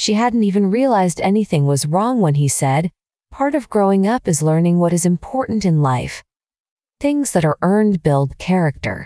She hadn't even realized anything was wrong when he said, "Part of growing up is learning what is important in life. Things that are earned build character."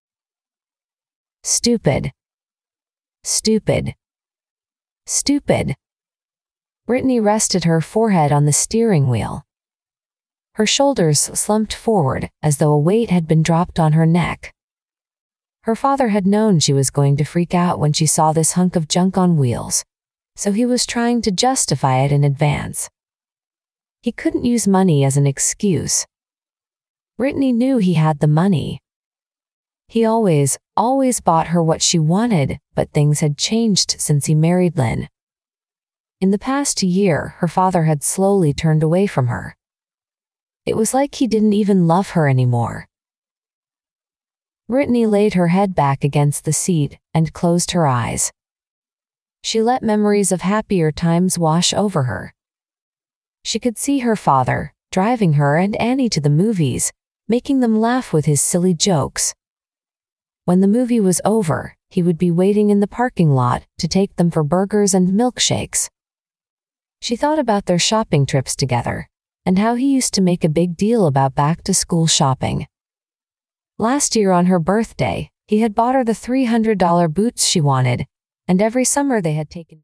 Stupid. Stupid. Stupid. Brittany rested her forehead on the steering wheel. Her shoulders slumped forward as though a weight had been dropped on her neck. Her father had known she was going to freak out when she saw this hunk of junk on wheels, so he was trying to justify it in advance. He couldn't use money as an excuse. Brittany knew he had the money. He always bought her what she wanted, but things had changed since he married Lynn. In the past year, her father had slowly turned away from her. It was like he didn't even love her anymore. Brittany laid her head back against the seat and closed her eyes. She let memories of happier times wash over her. She could see her father, driving her and Annie to the movies, making them laugh with his silly jokes. When the movie was over, he would be waiting in the parking lot to take them for burgers and milkshakes. She thought about their shopping trips together, and how he used to make a big deal about back-to-school shopping. Last year on her birthday, he had bought her the $300 boots she wanted, and every summer they had taken